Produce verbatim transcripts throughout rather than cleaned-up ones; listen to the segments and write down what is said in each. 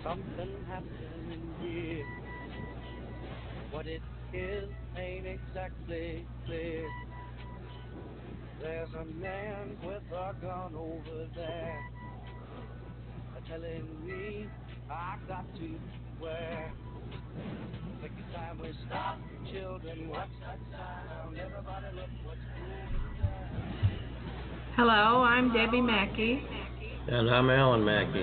something happening here. What it is ain't exactly clear. There's a man with a gun over there telling me I got to beware. Take the time we stop, children, watch that sound. Everybody look what's going down. Hello, I'm Debbie Mackey, And I'm Alan Mackey.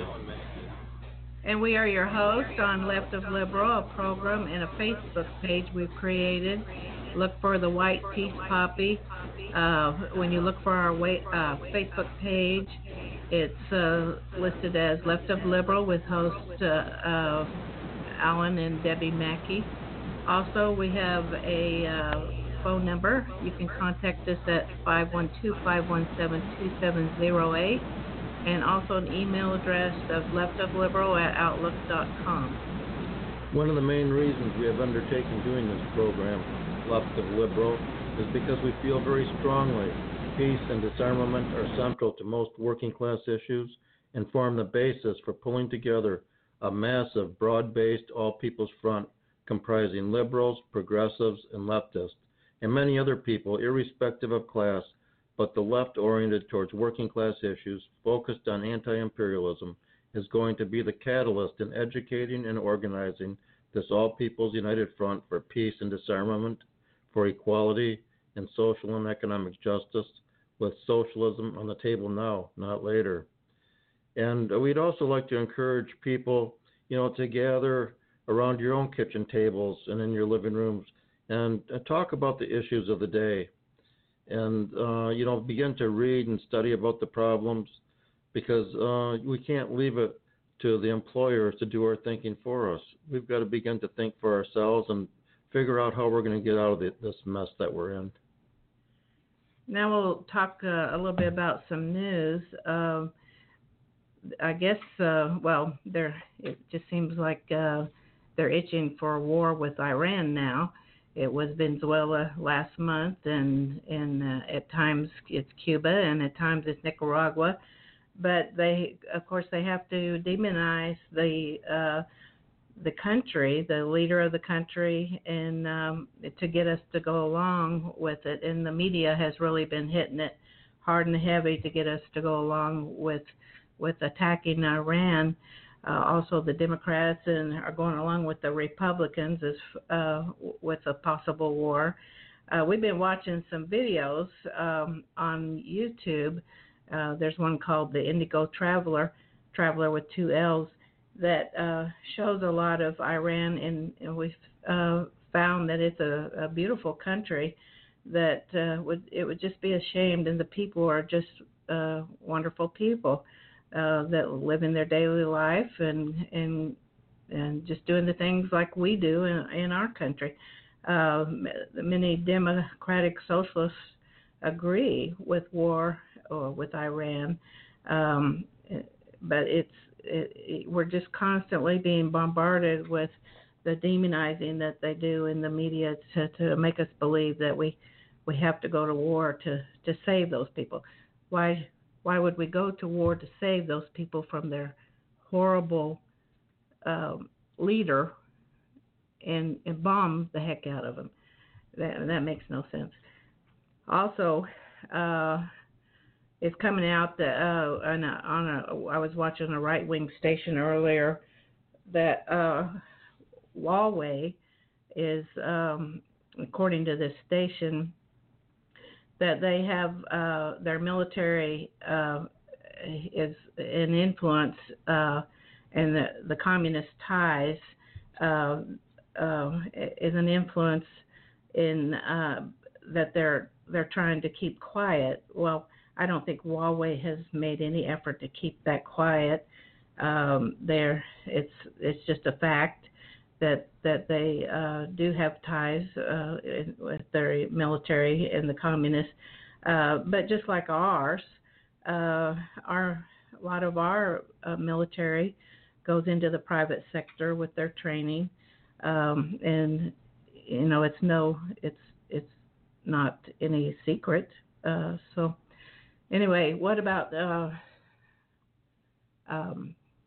and we are your hosts on Left of Liberal, a program and a Facebook page we've created. Look for the White Peace Poppy. Uh, when you look for our uh, Facebook page, it's uh, listed as Left of Liberal with hosts uh, uh, Alan and Debbie Mackey. Also, we have a uh, phone number. You can contact us at five one two, five one seven, two seven zero eight, and also an email address of leftofliberal at outlook dot com. One of the main reasons we have undertaken doing this program, Left of Liberal, is because we feel very strongly peace and disarmament are central to most working class issues and form the basis for pulling together a massive, broad-based, all-people's front comprising liberals, progressives, and leftists, and many other people, irrespective of class, but the left oriented towards working class issues, focused on anti-imperialism, is going to be the catalyst in educating and organizing this all-people's united front for peace and disarmament, for equality and social and economic justice, with socialism on the table now, not later. And we'd also like to encourage people, you know, to gather around your own kitchen tables and in your living rooms and uh, talk about the issues of the day. And, uh, you know, begin to read and study about the problems, because uh, we can't leave it to the employers to do our thinking for us. We've got to begin to think for ourselves and figure out how we're going to get out of the, this mess that we're in. Now we'll talk uh, a little bit about some news. Um, I guess, uh, well, there it just seems like uh, they're itching for a war with Iran now. It was Venezuela last month, and and uh, at times it's Cuba, and at times it's Nicaragua. But they, of course, they have to demonize the uh, the country, the leader of the country, and um, to get us to go along with it. And the media has really been hitting it hard and heavy to get us to go along with with attacking Iran. Uh, also, the Democrats and are going along with the Republicans as uh, with a possible war. Uh, we've been watching some videos um, on YouTube. Uh, there's one called the Indigo Traveler, Traveler with two L's, that uh, shows a lot of Iran, and, and we've uh, found that it's a, a beautiful country. That uh, would it would just be a shame, and the people are just uh, wonderful people. Uh, that live in their daily life and and and just doing the things like we do in, in our country. Uh, many democratic socialists agree with war or with Iran, um, but it's it, it, we're just constantly being bombarded with the demonizing that they do in the media to, to make us believe that we we have to go to war to, to save those people. Why? Why would we go to war to save those people from their horrible um, leader and, and bomb the heck out of them? That, that makes no sense. Also, uh, it's coming out that uh, on a, on a, I was watching a right-wing station earlier that uh, Huawei is, um, according to this station, that they have uh, their military uh, is an influence uh, and the, the communist ties uh, uh, is an influence in uh, that they're they're trying to keep quiet. Well, I don't think Huawei has made any effort to keep that quiet. Um, there, it's it's just a fact that that they uh, do have ties uh, with their military and the communists, uh, but just like ours, uh, our a lot of our uh, military goes into the private sector with their training, um, and you know it's no it's it's not any secret. Uh, so anyway, what about uh, um,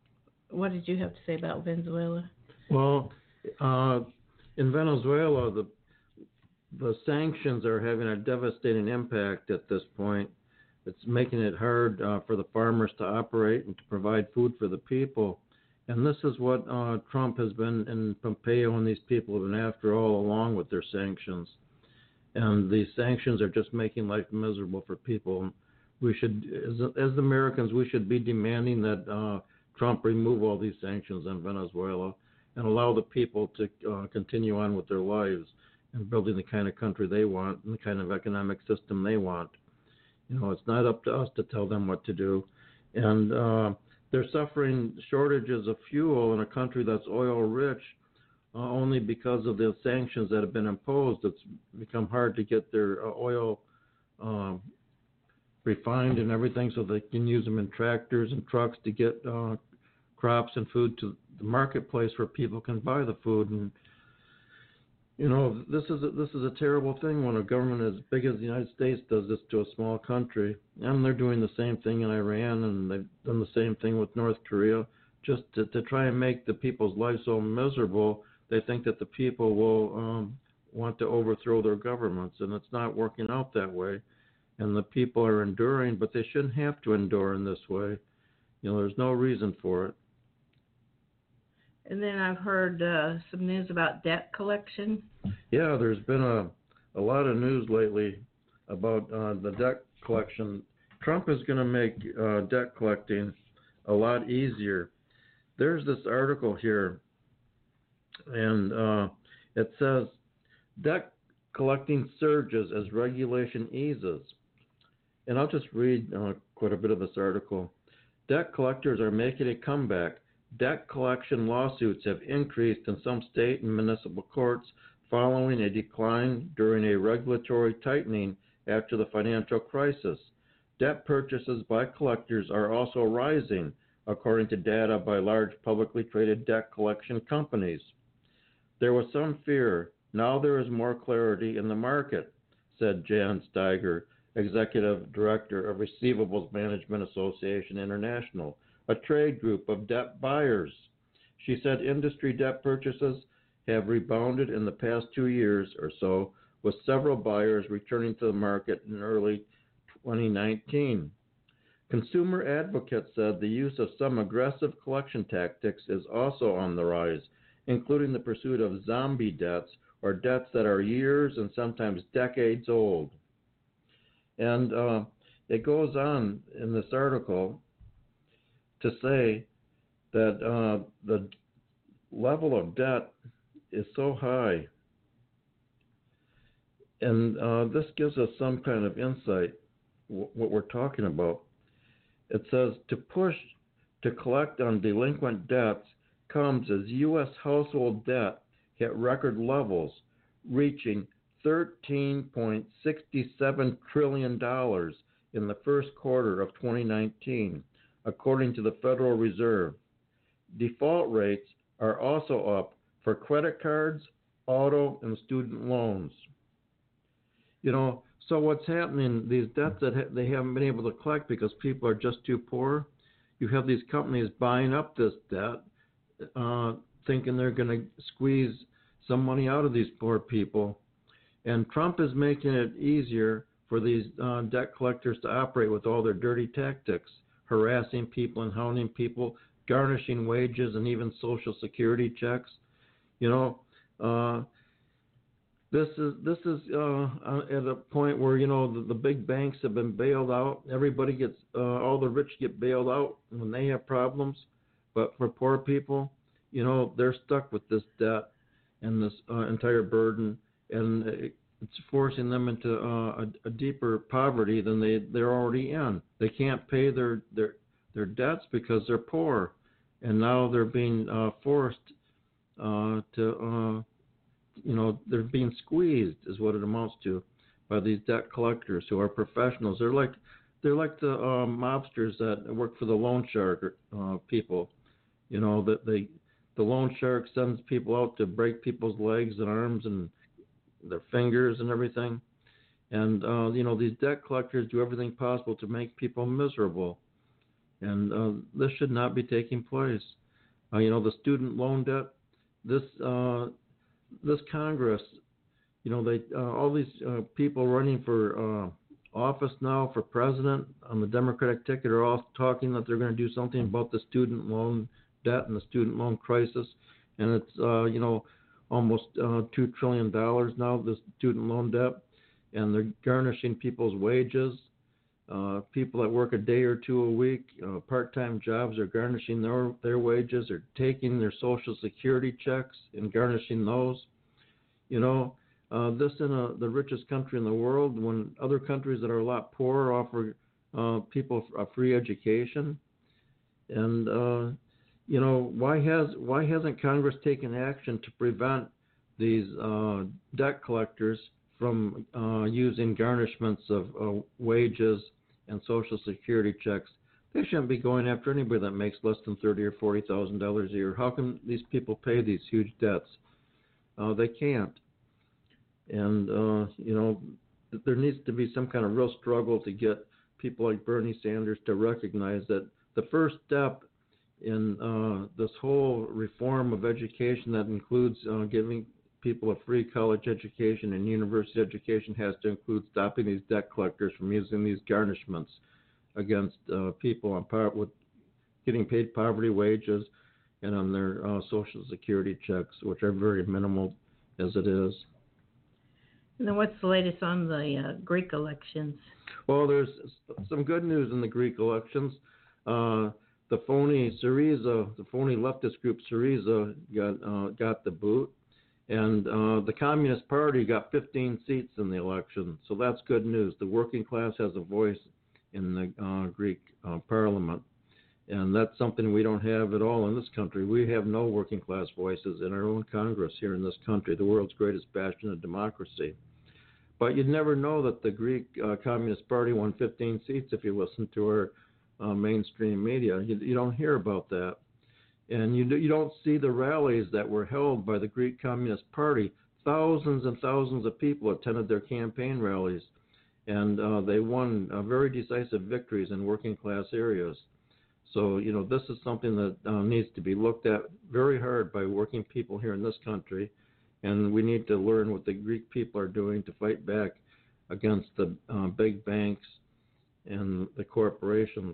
what did you have to say about Venezuela? Well, uh, in Venezuela, the the sanctions are having a devastating impact at this point. It's making it hard uh, for the farmers to operate and to provide food for the people. And this is what uh, Trump has been, and Pompeo and these people have been after all along with their sanctions. And these sanctions are just making life miserable for people. We should, as, as Americans, we should be demanding that uh, Trump remove all these sanctions on Venezuela and allow the people to uh, continue on with their lives and building the kind of country they want and the kind of economic system they want. You know, it's not up to us to tell them what to do. And uh, they're suffering shortages of fuel in a country that's oil rich uh, only because of the sanctions that have been imposed. It's become hard to get their uh, oil um, refined and everything so they can use them in tractors and trucks to get uh, crops and food to the marketplace where people can buy the food. And you know, this is a, this is a terrible thing when a government as big as the United States does this to a small country. And they're doing the same thing in Iran, and they've done the same thing with North Korea, just to, to try and make the people's lives so miserable. They think that the people will um, want to overthrow their governments, and it's not working out that way. And the people are enduring, but they shouldn't have to endure in this way. You know, there's no reason for it. And then I've heard uh, some news about debt collection. Yeah, there's been a, a lot of news lately about uh, the debt collection. Trump is going to make uh, debt collecting a lot easier. There's this article here, and uh, it says debt collecting surges as regulation eases. And I'll just read uh, quite a bit of this article. Debt collectors are making a comeback. Debt collection lawsuits have increased in some state and municipal courts following a decline during a regulatory tightening after the financial crisis. Debt purchases by collectors are also rising, according to data by large publicly traded debt collection companies. There was some fear. Now there is more clarity in the market, said Jan Steiger, Executive Director of Receivables Management Association International, a trade group of debt buyers. She said industry debt purchases have rebounded in the past two years or so, with several buyers returning to the market in early twenty nineteen. Consumer advocates said the use of some aggressive collection tactics is also on the rise, including the pursuit of zombie debts, or debts that are years and sometimes decades old. And uh, it goes on in this article to say that uh, the level of debt is so high. And uh, this gives us some kind of insight w- what we're talking about. It says to push to collect on delinquent debts comes as U S household debt hit record levels, reaching thirteen point six seven trillion dollars in the first quarter of twenty nineteen, according to the Federal Reserve. Default rates are also up for credit cards, auto, and student loans. You know, so what's happening, these debts that ha- they haven't been able to collect because people are just too poor, you have these companies buying up this debt, uh, thinking they're going to squeeze some money out of these poor people. And Trump is making it easier for these uh, debt collectors to operate with all their dirty tactics, harassing people and hounding people, garnishing wages and even Social Security checks. You know, uh, this is this is uh, at a point where, you know, the, the big banks have been bailed out. Everybody gets, uh, all the rich get bailed out when they have problems. But for poor people, you know, they're stuck with this debt and this uh, entire burden, and it's forcing them into uh, a, a deeper poverty than they, they're already in. They can't pay their, their, their debts because they're poor, and now they're being uh, forced uh, to, uh, you know, they're being squeezed is what it amounts to by these debt collectors who are professionals. They're like they're like the uh, mobsters that work for the loan shark uh, people. You know, that they the loan shark sends people out to break people's legs and arms and their fingers and everything. And, uh, you know, these debt collectors do everything possible to make people miserable. And uh, this should not be taking place. Uh, you know, the student loan debt. This uh, this Congress, you know, they uh, all these uh, people running for uh, office now for president on the Democratic ticket are all talking that they're going to do something about the student loan debt and the student loan crisis, and it's uh, you know almost uh, two trillion dollars now, the student loan debt, and they're garnishing people's wages. Uh, people that work a day or two a week, uh, part-time jobs, are garnishing their their wages, are taking their Social Security checks and garnishing those. You know, uh, this in a, the richest country in the world, when other countries that are a lot poorer offer uh, people a free education. And uh, you know, why has why hasn't Congress taken action to prevent these uh, debt collectors from uh, using garnishments of uh, wages and Social Security checks? They shouldn't be going after anybody that makes less than thirty or forty thousand dollars a year. How can these people pay these huge debts? Uh, they can't. And uh, you know, there needs to be some kind of real struggle to get people like Bernie Sanders to recognize that the first step in uh, this whole reform of education that includes uh, giving people a free college education and university education has to include stopping these debt collectors from using these garnishments against uh, people on par- with getting paid poverty wages and on their uh, Social Security checks, which are very minimal as it is. And then what's the latest on the uh, Greek elections? Well, there's some good news in the Greek elections. Uh, the phony Syriza, the phony leftist group Syriza, got uh, got the boot. And uh, the Communist Party got fifteen seats in the election, so that's good news. The working class has a voice in the uh, Greek uh, parliament, and that's something we don't have at all in this country. We have no working class voices in our own Congress here in this country, the world's greatest bastion of democracy. But you'd never know that the Greek uh, Communist Party won fifteen seats if you listen to our uh, mainstream media. You, you don't hear about that. And you, do, you don't see the rallies that were held by the Greek Communist Party. Thousands and thousands of people attended their campaign rallies, and uh, they won uh, very decisive victories in working class areas. So, you know, this is something that uh, needs to be looked at very hard by working people here in this country, and we need to learn what the Greek people are doing to fight back against the uh, big banks and the corporations.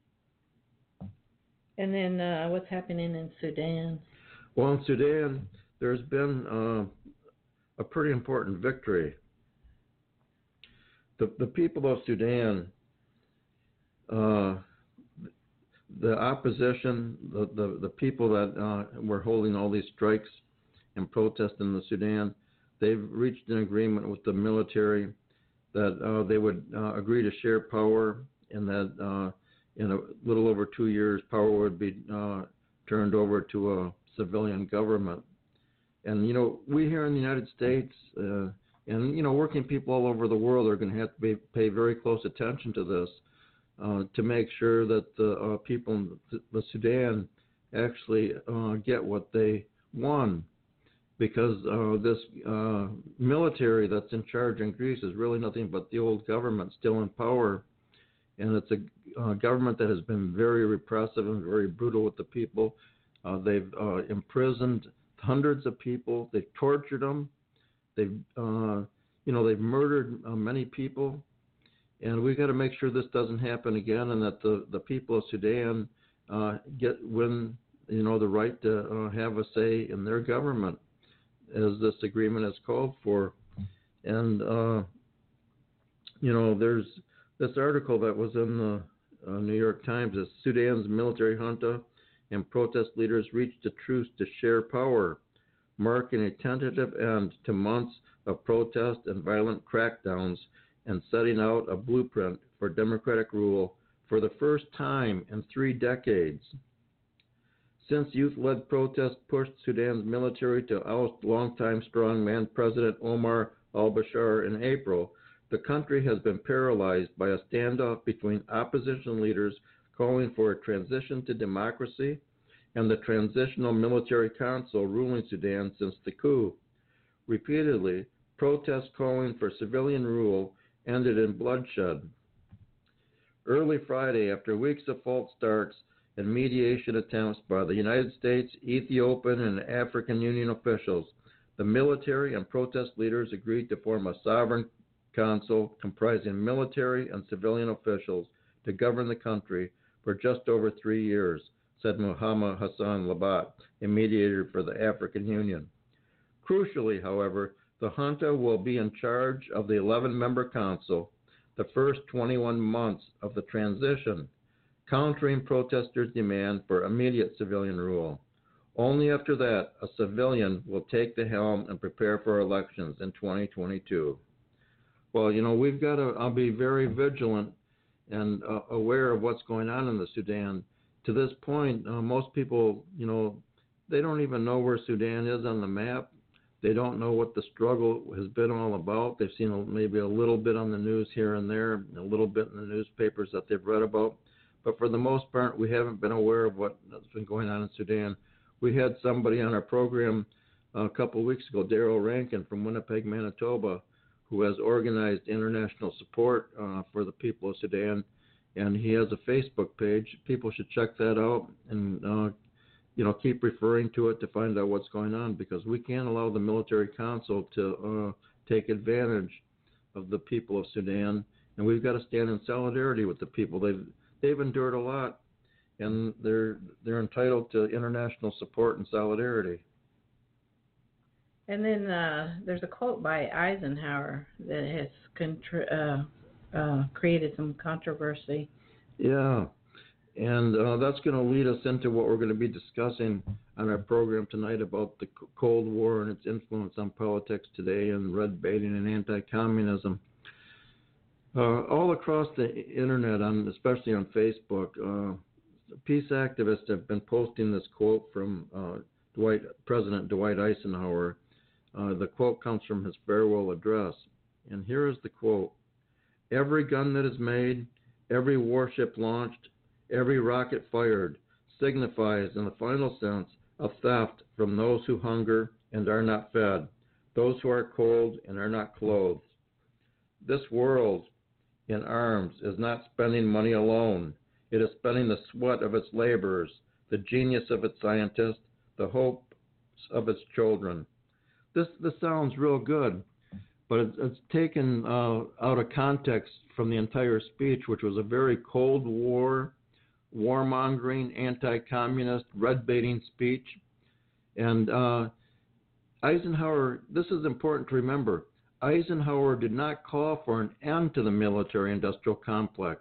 And then uh, what's happening in Sudan? Well, in Sudan, there's been uh, a pretty important victory. The the people of Sudan, uh, the opposition, the, the, the people that uh, were holding all these strikes and protests in the Sudan, they've reached an agreement with the military that uh, they would uh, agree to share power, and that uh, in a little over two years, power would be uh, turned over to a civilian government. And, you know, we here in the United States, uh, and, you know, working people all over the world are going to have to be, pay very close attention to this uh, to make sure that the uh, people in the, the Sudan actually uh, get what they won. Because uh, this uh, military that's in charge in Greece is really nothing but the old government still in power. And it's a uh, government that has been very repressive and very brutal with the people. Uh, they've uh, imprisoned hundreds of people. They've tortured them. They've, uh, you know, they've murdered uh, many people. And we've got to make sure this doesn't happen again, and that the, the people of Sudan uh, get win, you know, the right to uh, have a say in their government, as this agreement is called for. And uh, you know, there's this article that was in the uh, New York Times is Sudan's military junta and protest leaders reached a truce to share power, marking a tentative end to months of protest and violent crackdowns and setting out a blueprint for democratic rule for the first time in three decades. Since youth-led protests pushed Sudan's military to oust longtime strongman President Omar al-Bashir in April, the country has been paralyzed by a standoff between opposition leaders calling for a transition to democracy and the Transitional Military Council ruling Sudan since the coup. Repeatedly, protests calling for civilian rule ended in bloodshed. Early Friday, after weeks of false starts and mediation attempts by the United States, Ethiopian, and African Union officials, the military and protest leaders agreed to form a sovereign council comprising military and civilian officials to govern the country for just over three years, said Muhammad Hassan Labat, a mediator for the African Union. Crucially, however, the junta will be in charge of the eleven-member council the first twenty-one months of the transition, countering protesters' demand for immediate civilian rule. Only after that, a civilian will take the helm and prepare for elections in twenty twenty-two. Well, you know, we've got to I'll be very vigilant and uh, aware of what's going on in the Sudan. To this point, uh, most people, you know, they don't even know where Sudan is on the map. They don't know what the struggle has been all about. They've seen a, maybe a little bit on the news here and there, a little bit in the newspapers that they've read about. But for the most part, we haven't been aware of what's been going on in Sudan. We had somebody on our program uh, a couple of weeks ago, Daryl Rankin from Winnipeg, Manitoba, who has organized international support uh, for the people of Sudan. And he has a Facebook page. People should check that out and uh, you know, keep referring to it to find out what's going on, because we can't allow the military council to uh, take advantage of the people of Sudan, and we've got to stand in solidarity with the people. They've they've endured a lot, and they're they're entitled to international support and solidarity. And then uh, there's a quote by Eisenhower that has contr- uh, uh, created some controversy. Yeah. And uh, that's going to lead us into what we're going to be discussing on our program tonight about the Cold War and its influence on politics today, and red baiting and anti-communism. Uh, all across the internet, on, especially on Facebook, uh, peace activists have been posting this quote from uh, Dwight, President Dwight Eisenhower. Uh, the quote comes from his farewell address. And here is the quote: "Every gun that is made, every warship launched, every rocket fired signifies, in the final sense, a theft from those who hunger and are not fed, those who are cold and are not clothed. This world in arms is not spending money alone. It is spending the sweat of its laborers, the genius of its scientists, the hopes of its children." This this sounds real good, but it's, it's taken uh, out of context from the entire speech, which was a very Cold War, warmongering, anti-communist, red-baiting speech. And uh, Eisenhower, this is important to remember, Eisenhower did not call for an end to the military-industrial complex.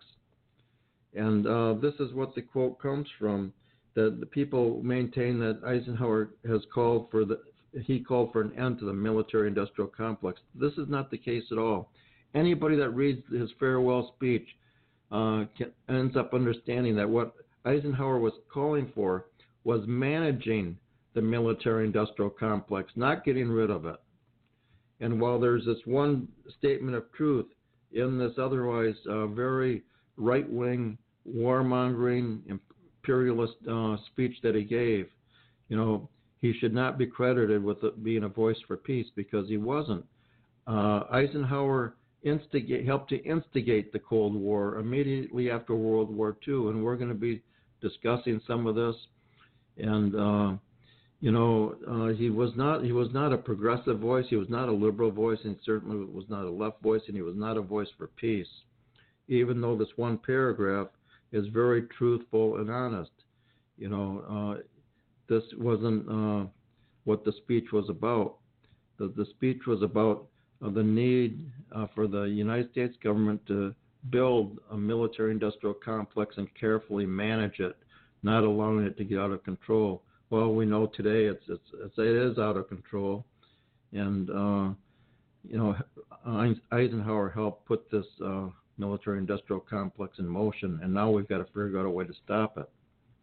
And uh, this is what the quote comes from, that the people maintain that Eisenhower has called for the, he called for an end to the military-industrial complex. This is not the case at all. Anybody that reads his farewell speech Uh, can, ends up understanding that what Eisenhower was calling for was managing the military-industrial complex, not getting rid of it. And while there's this one statement of truth in this otherwise uh, very right-wing, warmongering, imperialist uh, speech that he gave, you know, he should not be credited with it being a voice for peace, because he wasn't. Uh, Eisenhower Instigate, helped to instigate the Cold War immediately after World War Two, and we're going to be discussing some of this. And uh, you know, uh, he was not he was not a progressive voice. He was not a liberal voice, and certainly was not a left voice, and he was not a voice for peace. Even though this one paragraph is very truthful and honest, you know, uh, this wasn't uh, what the speech was about. The, the speech was about of the need uh, for the United States government to build a military-industrial complex and carefully manage it, not allowing it to get out of control. Well, we know today it's, it's, it's it is out of control, and uh, you know, Eisenhower helped put this uh, military-industrial complex in motion, and now we've got to figure out a way to stop it.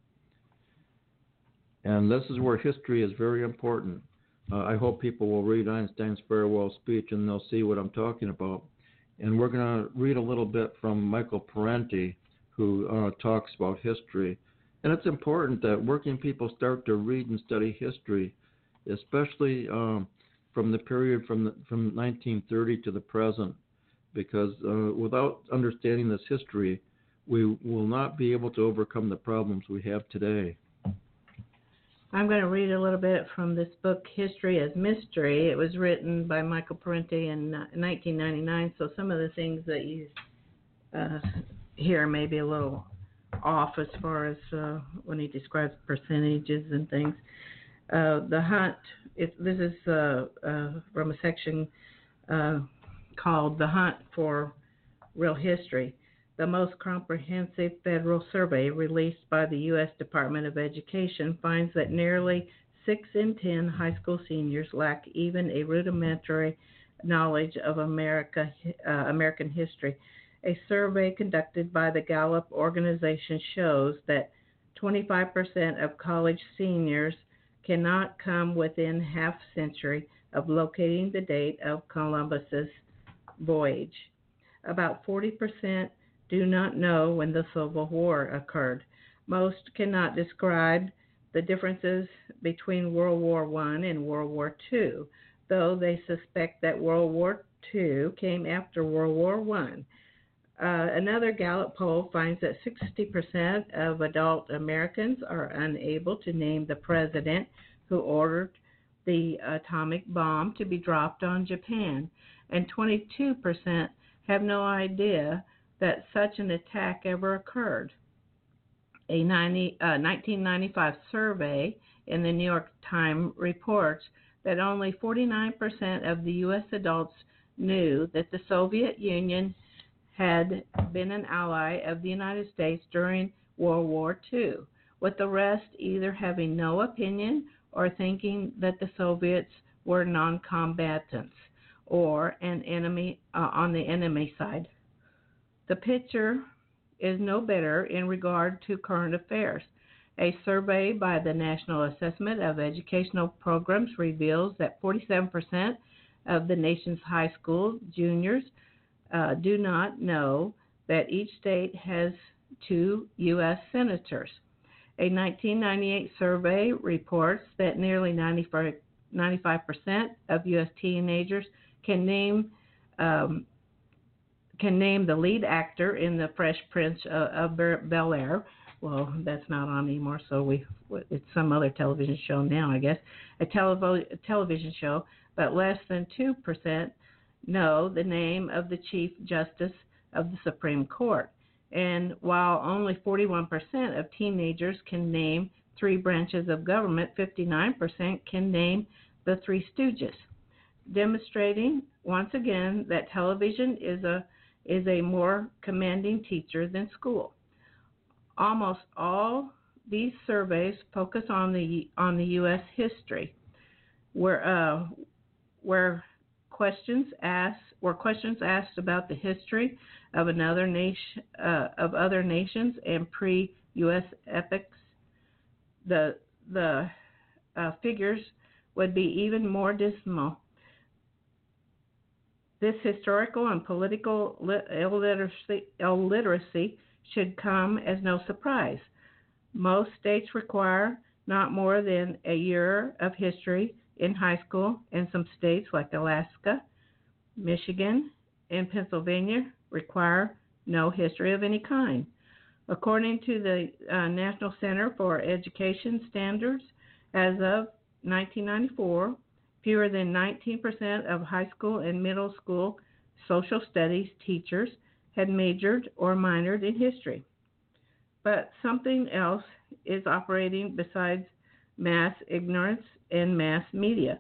And this is where history is very important. Uh, I hope people will read Einstein's farewell speech and they'll see what I'm talking about. And we're going to read a little bit from Michael Parenti, who uh, talks about history. And it's important that working people start to read and study history, especially um, from the period from the, from nineteen thirty to the present, because uh, without understanding this history, we will not be able to overcome the problems we have today. I'm going to read a little bit from this book, History as Mystery. It was written by Michael Parenti in nineteen ninety-nine, so some of the things that you uh, hear may be a little off as far as uh, when he describes percentages and things. Uh, the hunt, it, this is uh, uh, from a section uh, called The Hunt for Real History. The most comprehensive federal survey released by the U S Department of Education finds that nearly six in ten high school seniors lack even a rudimentary knowledge of America, uh, American history. A survey conducted by the Gallup organization shows that twenty-five percent of college seniors cannot come within half century of locating the date of Columbus's voyage. About forty percent do not know when the Civil War occurred. Most cannot describe the differences between World War One and World War Two, though they suspect that World War Two came after World War One. Uh, another Gallup poll finds that sixty percent of adult Americans are unable to name the president who ordered the atomic bomb to be dropped on Japan, and twenty-two percent have no idea that such an attack ever occurred. A ninety, uh, nineteen ninety-five survey in the New York Times reports that only forty-nine percent of the U S adults knew that the Soviet Union had been an ally of the United States during World War Two, with the rest either having no opinion or thinking that the Soviets were non-combatants or an enemy uh, on the enemy side. The picture is no better in regard to current affairs. A survey by the National Assessment of Educational Programs reveals that forty-seven percent of the nation's high school juniors uh, do not know that each state has two U S senators. A nineteen ninety-eight survey reports that nearly ninety-five percent of U S teenagers can name um, can name the lead actor in The Fresh Prince of Bel-Air. Well, that's not on anymore, so we it's some other television show now, I guess. A, televo- a television show, but less than two percent know the name of the Chief Justice of the Supreme Court. And while only forty-one percent of teenagers can name three branches of government, fifty-nine percent can name the Three Stooges, demonstrating once again that television is a is a more commanding teacher than school. Almost all these surveys focus on the on the U S history, where uh, where questions asked were questions asked about the history of another nation uh, of other nations and pre-U S epochs. The the uh, figures would be even more dismal. This historical and political illiteracy, illiteracy should come as no surprise. Most states require not more than a year of history in high school, and some states like Alaska, Michigan, and Pennsylvania require no history of any kind. According to the uh, National Center for Education Standards, as of nineteen ninety-four, fewer than nineteen percent of high school and middle school social studies teachers had majored or minored in history. But something else is operating besides mass ignorance and mass media.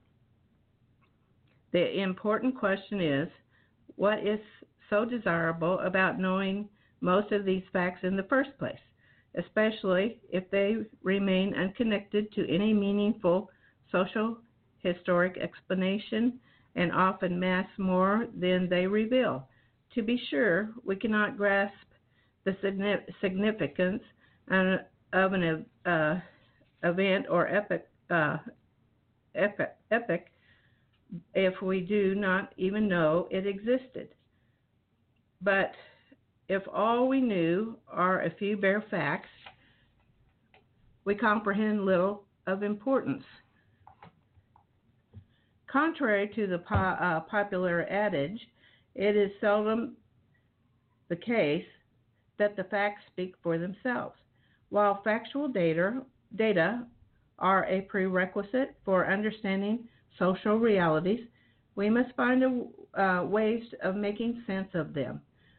The important question is, what is so desirable about knowing most of these facts in the first place, especially if they remain unconnected to any meaningful social historic explanation and often mask more than they reveal? To be sure, we cannot grasp the significance of an uh, event or epic, uh, epic, epic if we do not even know it existed. But if all we knew are a few bare facts, we comprehend little of importance. Contrary to the po- uh, popular adage, it is seldom the case that the facts speak for themselves. While factual data, data are a prerequisite for understanding social realities, we must find a, uh, ways of making sense of them,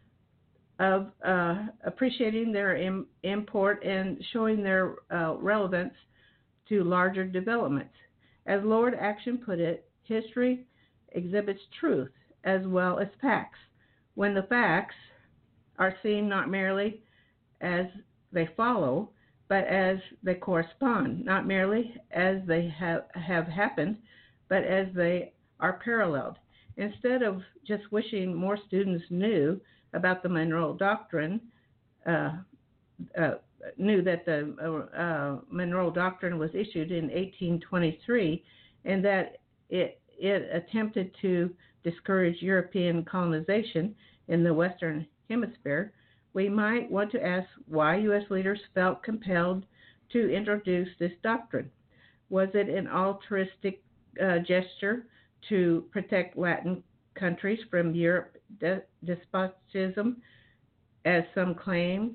of uh, appreciating their Im- import and showing their uh, relevance to larger developments. As Lord Action put it, history exhibits truth as well as facts. When the facts are seen not merely as they follow, but as they correspond, not merely as they have, have happened, but as they are paralleled. Instead of just wishing more students knew about the Monroe Doctrine, uh, uh, knew that the uh, uh, Monroe Doctrine was issued in eighteen twenty-three and that it, it attempted to discourage European colonization in the Western Hemisphere, we might want to ask why U S leaders felt compelled to introduce this doctrine. Was it an altruistic uh, gesture to protect Latin countries from Europe de- despotism, as some claimed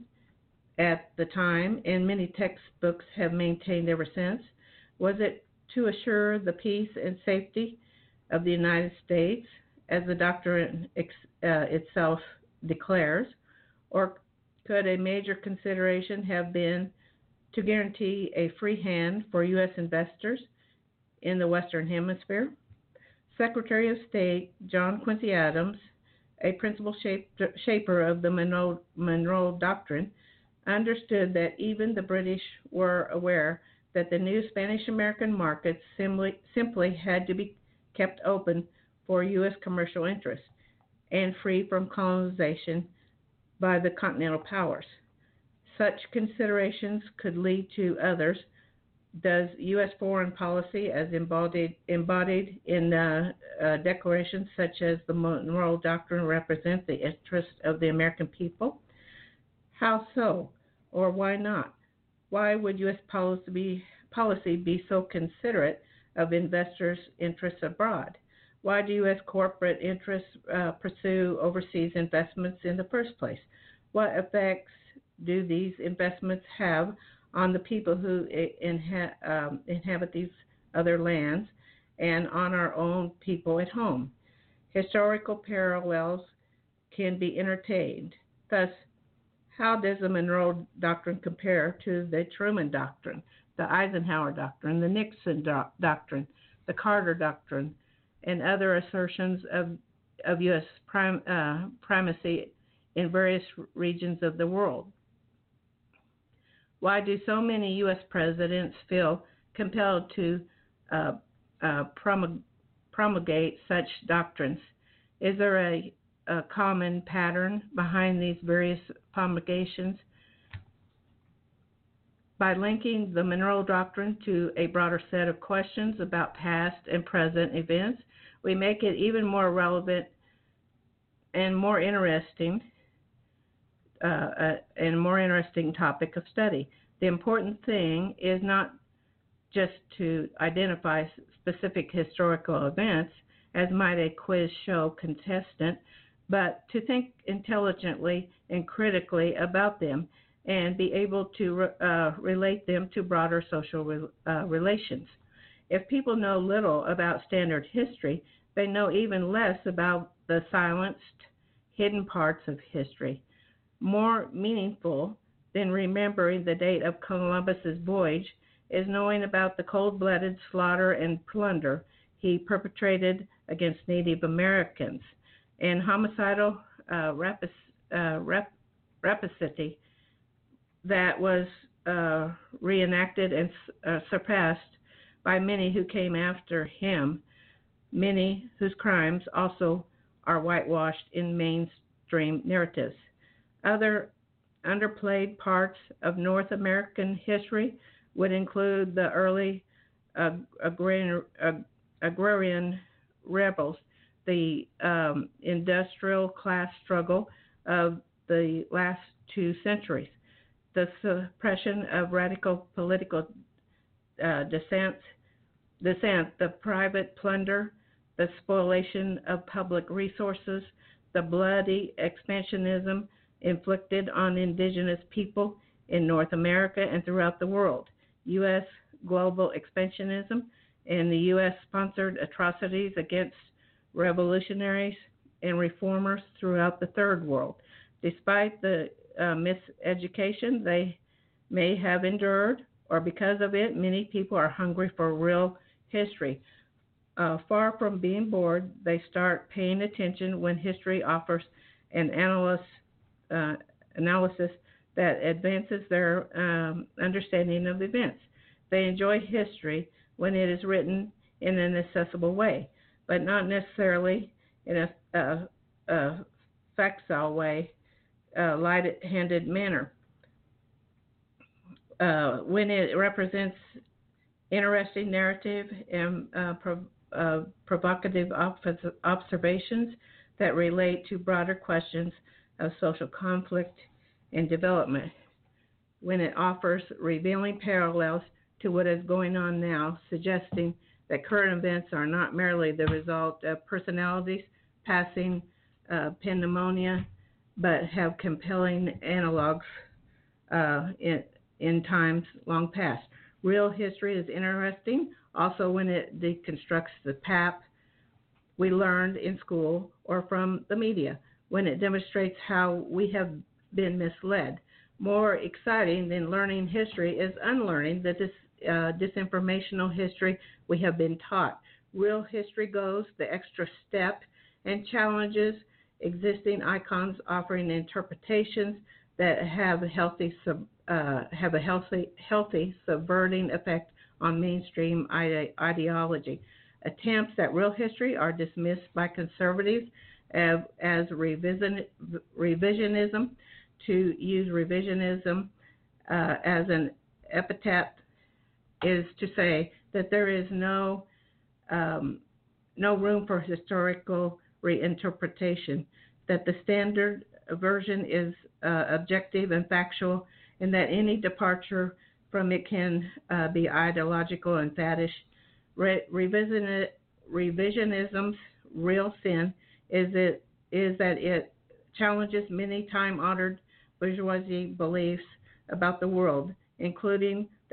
at the time, and many textbooks have maintained ever since? Was it to assure the peace and safety of the United States, as the doctrine ex- uh, itself declares? Or could a major consideration have been to guarantee a free hand for U S investors in the Western Hemisphere? Secretary of State John Quincy Adams, a principal shaper of the Monroe, Monroe Doctrine, understood that even the British were aware that the new Spanish-American markets simply, simply had to be kept open for U S commercial interests and free from colonization by the continental powers. Such considerations could lead to others. Does U S foreign policy, as embodied, embodied in uh, uh, declarations such as the Monroe Doctrine, represent the interests of the American people? How so, or why not? Why would U S policy be, policy be so considerate of investors' interests abroad? Why do U S corporate interests uh, pursue overseas investments in the first place? What effects do these investments have on the people who inha- um, inhabit these other lands and on our own people at home? Historical parallels can be entertained. Thus, how does the Monroe Doctrine compare to the Truman Doctrine, the Eisenhower Doctrine, the Nixon do- Doctrine, the Carter Doctrine, and other assertions of, of U S prim, uh, primacy in various regions of the world? Why do so many U S presidents feel compelled to uh, uh, promulg- promulgate such doctrines? Is there a, a common pattern behind these various promulgations? By linking the Monroe Doctrine to a broader set of questions about past and present events, we make it even more relevant and more interesting, uh, uh, and more interesting topic of study. The important thing is not just to identify specific historical events, as might a quiz show contestant, but to think intelligently and critically about them and be able to uh, relate them to broader social re- uh, relations. If people know little about standard history, they know even less about the silenced, hidden parts of history. More meaningful than remembering the date of Columbus's voyage is knowing about the cold-blooded slaughter and plunder he perpetrated against Native Americans and homicidal uh, rapic- uh, rap- rapacity that was uh, reenacted and uh, surpassed by many who came after him, many whose crimes also are whitewashed in mainstream narratives. Other underplayed parts of North American history would include the early uh, agrarian, uh, agrarian rebels, the um, industrial class struggle of the last two centuries, the suppression of radical political uh, dissent, dissent, the private plunder, the spoliation of public resources, the bloody expansionism inflicted on indigenous people in North America and throughout the world, U S global expansionism, and the U S sponsored atrocities against revolutionaries and reformers throughout the Third World. Despite the uh, miseducation they may have endured, or because of it, many people are hungry for real history. Uh, far from being bored, they start paying attention when history offers an analysis, uh, analysis that advances their um, understanding of events. They enjoy history when it is written in an accessible way, but not necessarily in a, a, a facile way, a light-handed manner. Uh, when it represents interesting narrative and uh, pro- uh, provocative op- observations that relate to broader questions of social conflict and development. When it offers revealing parallels to what is going on now, suggesting that current events are not merely the result of personalities passing uh, pneumonia, but have compelling analogs uh, in, in times long past. Real history is interesting also when it deconstructs the pap we learned in school or from the media, when it demonstrates how we have been misled. More exciting than learning history is unlearning the dis, uh, disinformational history we have been taught. Real history goes the extra step and challenges existing icons, offering interpretations that have a healthy sub, uh, have a healthy healthy subverting effect on mainstream ide- ideology. Attempts at real history are dismissed by conservatives as, as revision, revisionism. To use revisionism uh, as an epithet is to say that there is no um, no room for historical reinterpretation, that the standard version is uh, objective and factual, and that any departure from it can uh, be ideological and faddish. Re- revision- revisionism's real sin is it is that it challenges many time-honored bourgeoisie beliefs about the world, including the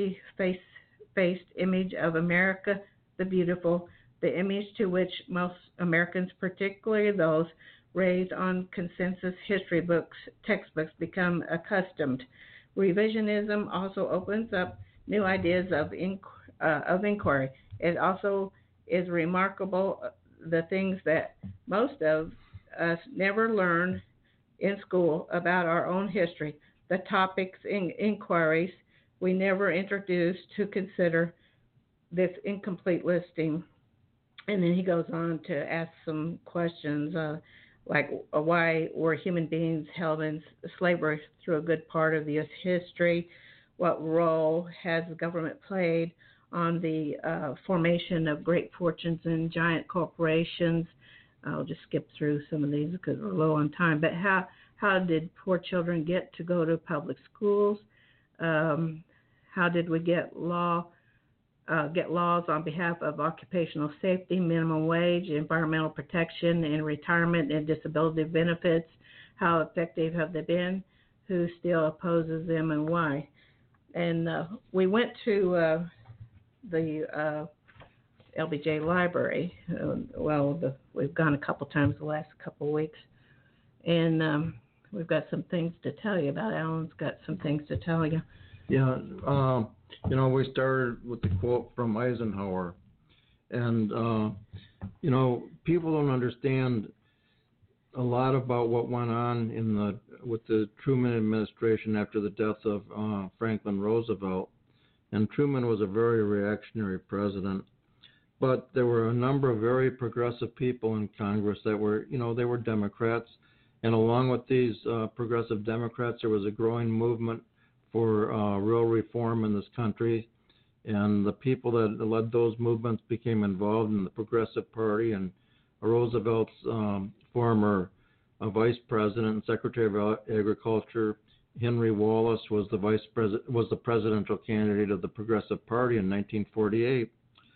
happy-faced image of America the Beautiful, the image to which most Americans, particularly those raised on consensus history books, textbooks, become accustomed. Revisionism also opens up new ideas of, inqu- uh, of inquiry. It also is remarkable the things that most of us never learn in school about our own history, the topics and inquiries we never introduced to consider this incomplete listing. And then he goes on to ask some questions uh, like uh, why were human beings held in slavery through a good part of U S history? What role has the government played on the uh, formation of great fortunes and giant corporations? I'll just skip through some of these because we're low on time. But how how did poor children get to go to public schools? Um, how did we get law uh, get laws on behalf of occupational safety, minimum wage, environmental protection, and retirement and disability benefits? How effective have they been? Who still opposes them and why? And uh, we went to uh, the uh, L B J Library. Uh, well, the, we've gone a couple times the last couple of weeks, and um, we've got some things to tell you about. Alan's got some things to tell you. Yeah, um, you know, we started with the quote from Eisenhower, and uh, you know, people don't understand a lot about what went on in the with the Truman administration after the death of uh, Franklin Roosevelt. And Truman was a very reactionary president. But there were a number of very progressive people in Congress that were, you know, they were Democrats. And along with these uh, progressive Democrats, there was a growing movement for uh, real reform in this country. And the people that led those movements became involved in the Progressive Party. And Roosevelt's um, former uh, vice president and Secretary of Agriculture, Henry Wallace, was the vice president, was the presidential candidate of the Progressive Party in nineteen forty-eight.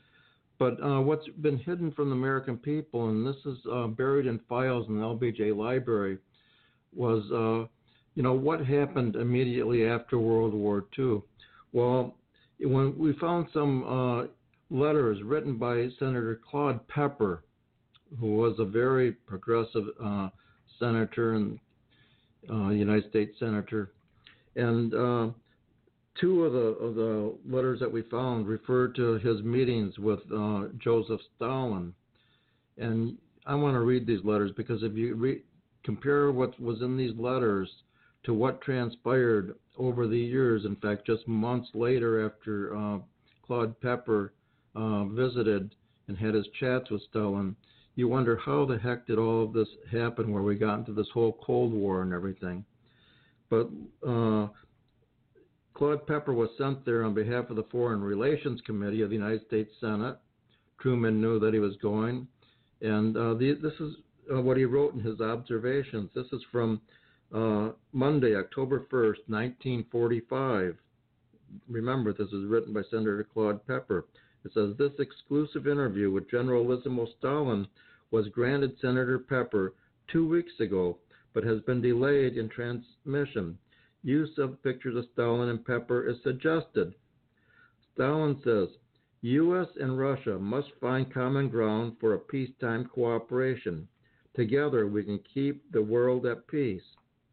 But uh, what's been hidden from the American people, and this is uh, buried in files in the L B J Library, was, uh, you know, what happened immediately after World War Two. Well, when we found some uh, letters written by Senator Claude Pepper, who was a very progressive uh, senator and uh, United States senator, and uh, two of the of the letters that we found referred to his meetings with uh, Joseph Stalin. And I want to read these letters because if you re- compare what was in these letters to what transpired over the years, in fact, just months later after uh, Claude Pepper uh, visited and had his chats with Stalin, you wonder how the heck did all of this happen where we got into this whole Cold War and everything. But uh, Claude Pepper was sent there on behalf of the Foreign Relations Committee of the United States Senate. Truman knew that he was going. And uh, the, this is uh, what he wrote in his observations. This is from uh, Monday, October first, nineteen forty-five. Remember, this is written by Senator Claude Pepper. It says, this exclusive interview with Generalissimo Stalin was granted Senator Pepper two weeks ago, but has been delayed in transmission. Use of pictures of Stalin and Pepper is suggested. Stalin says, U S and Russia must find common ground for a peacetime cooperation. Together we can keep the world at peace.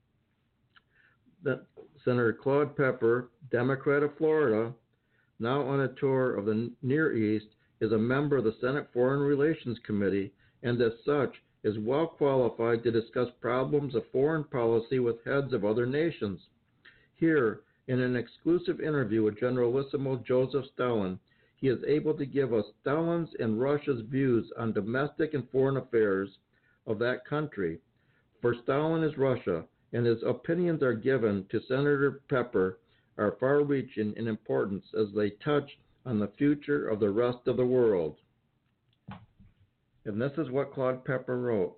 That Senator Claude Pepper, Democrat of Florida, now on a tour of the Near East, is a member of the Senate Foreign Relations Committee and as such is well qualified to discuss problems of foreign policy with heads of other nations. Here, in an exclusive interview with Generalissimo Joseph Stalin, he is able to give us Stalin's and Russia's views on domestic and foreign affairs of that country. For Stalin is Russia, and his opinions are given to Senator Pepper are far-reaching in importance as they touch on the future of the rest of the world. And this is what Claude Pepper wrote.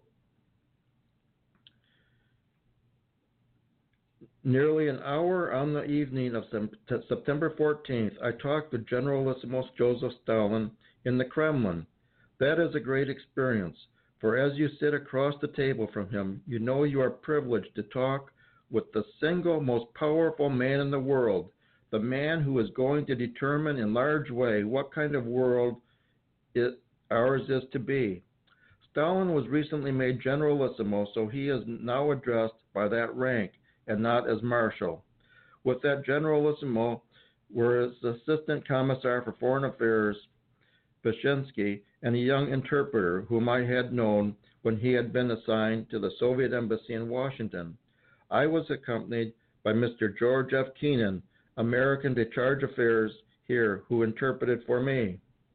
Nearly an hour on the evening of September fourteenth, I talked with Generalissimo Joseph Stalin in the Kremlin. That is a great experience, for as you sit across the table from him, you know you are privileged to talk with the single most powerful man in the world, the man who is going to determine in large way what kind of world it, ours is to be. Stalin was recently made Generalissimo, so he is now addressed by that rank and not as Marshal. With that Generalissimo were his Assistant Commissar for Foreign Affairs, Beshinsky, and a young interpreter whom I had known when he had been assigned to the Soviet Embassy in Washington. I was accompanied by Mister George F. Keenan, American de Charge Affairs here, who interpreted for me.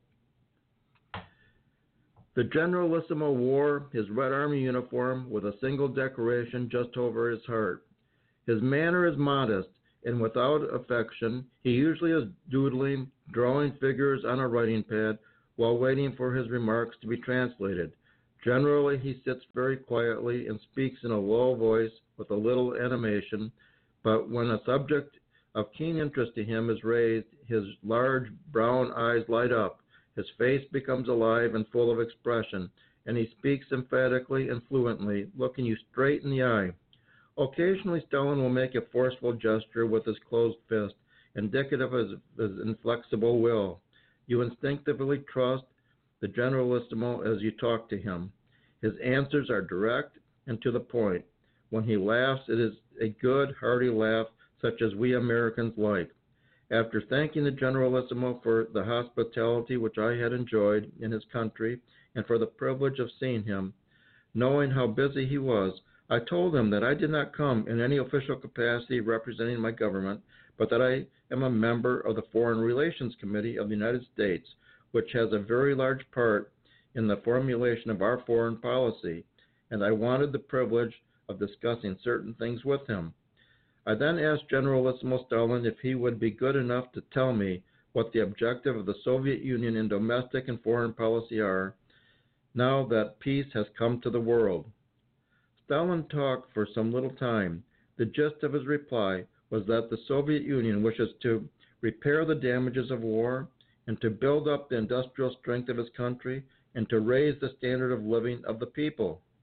The Generalissimo wore his Red Army uniform with a single decoration just over his heart. His manner is modest, and without affection, he usually is doodling, drawing figures on a writing pad while waiting for his remarks to be translated. Generally, he sits very quietly and speaks in a low voice with a little animation, but when a subject of keen interest to him is raised, his large brown eyes light up, his face becomes alive and full of expression, and he speaks emphatically and fluently, looking you straight in the eye. Occasionally, Stalin will make a forceful gesture with his closed fist, indicative of his, his inflexible will. You instinctively trust the Generalissimo as you talk to him. His answers are direct and to the point. When he laughs, it is a good, hearty laugh, such as we Americans like. After thanking the Generalissimo for the hospitality which I had enjoyed in his country and for the privilege of seeing him, knowing how busy he was, I told him that I did not come in any official capacity representing my government, but that I am a member of the Foreign Relations Committee of the United States, which has a very large part in the formulation of our foreign policy, and I wanted the privilege of discussing certain things with him. I then asked Generalissimo Stalin if he would be good enough to tell me what the objective of the Soviet Union in domestic and foreign policy are, now that peace has come to the world. Stalin talked for some little time. The gist of his reply was that the Soviet Union wishes to repair the damages of war and to build up the industrial strength of his country and to raise the standard of living of the people.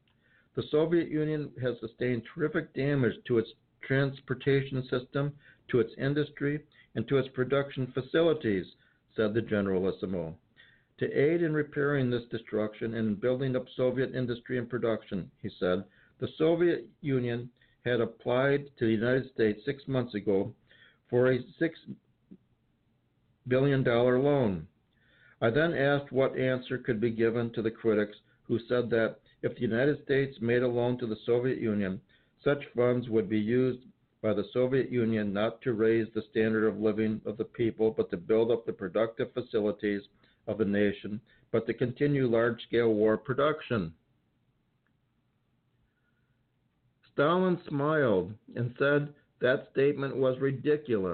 The Soviet Union has sustained terrific damage to its transportation system, to its industry, and to its production facilities, said the Generalissimo. To aid in repairing this destruction and in building up Soviet industry and production, he said, the Soviet Union had applied to the United States six months ago for a six billion dollars loan. I then asked what answer could be given to the critics who said that if the United States made a loan to the Soviet Union, such funds would be used by the Soviet Union not to raise the standard of living of the people, but to build up the productive facilities of the nation, but to continue large-scale war production. Stalin smiled and said that statement was ridiculous.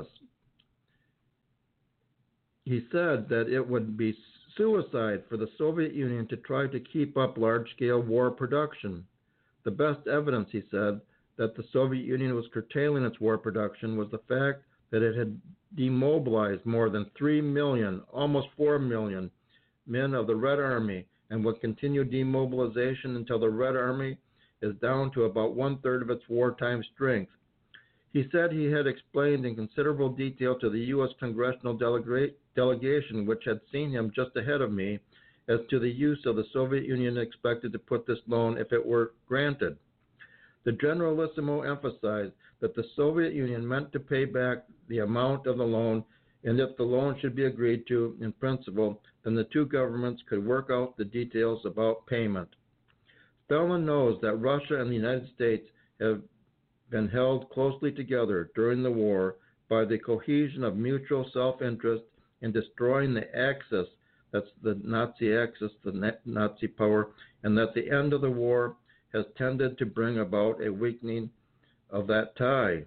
He said that it would be suicide for the Soviet Union to try to keep up large-scale war production. The best evidence, he said, that the Soviet Union was curtailing its war production was the fact that it had demobilized more than three million, almost four million, men of the Red Army and would continue demobilization until the Red Army is down to about one-third of its wartime strength. He said he had explained in considerable detail to the U S congressional delega- delegation, which had seen him just ahead of me, as to the use of the Soviet Union expected to put this loan if it were granted. The Generalissimo emphasized that the Soviet Union meant to pay back the amount of the loan, and if the loan should be agreed to in principle, then the two governments could work out the details about payment. Stalin knows that Russia and the United States have been held closely together during the war by the cohesion of mutual self-interest in destroying the Axis, that's the Nazi Axis, the Nazi power, and that the end of the war has tended to bring about a weakening of that tie.